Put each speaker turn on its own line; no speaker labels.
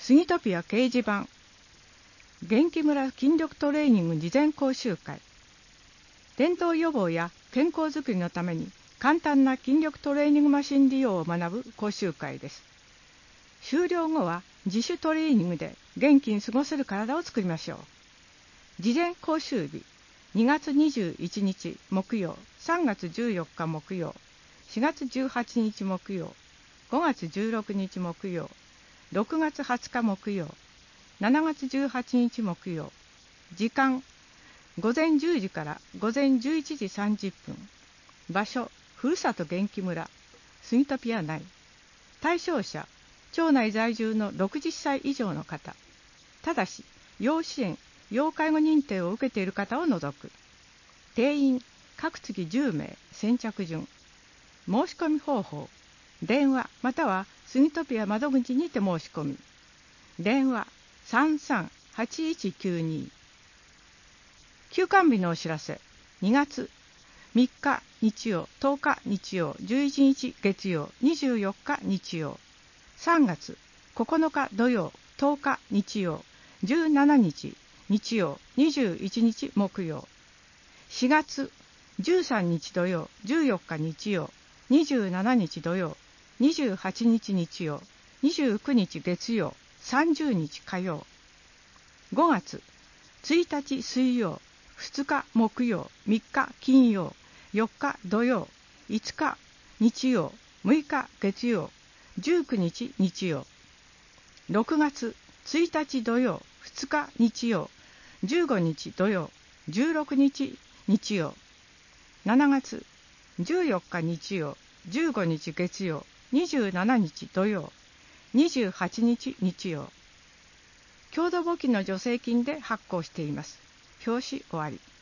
スギトピア掲示板元気村筋力トレーニング事前講習会。転倒予防や健康づくりのために簡単な筋力トレーニングマシン利用を学ぶ講習会です。終了後は自主トレーニングで元気に過ごせる体を作りましょう。事前講習日、2月21日木曜、3月14日木曜、4月18日木曜、5月16日木曜、6月20日木曜、7月18日木曜。時間、午前10時から午前11時30分。場所、ふるさと元気村、スギトピア内。対象者、町内在住の60歳以上の方。ただし、要支援、要介護認定を受けている方を除く。定員、各月10名、先着順。申し込み方法、電話またはスギトピア窓口にて申し込み。電話338192。休館日のお知らせ。2月3日日曜、10日日曜、11日月曜、24日日曜。3月9日土曜、10日日曜、17日日曜、21日木曜。4月13日土曜、14日日曜、27日土曜、28日日曜、29日月曜、30日火曜。5月1日水曜、2日木曜、3日金曜、4日土曜、5日日曜、6日月曜、19日日曜。6月1日土曜、2日日曜、15日土曜、16日日曜。7月14日日曜、15日月曜、27日土曜、28日日曜。郷土募金の助成金で発行しています。表紙終わり。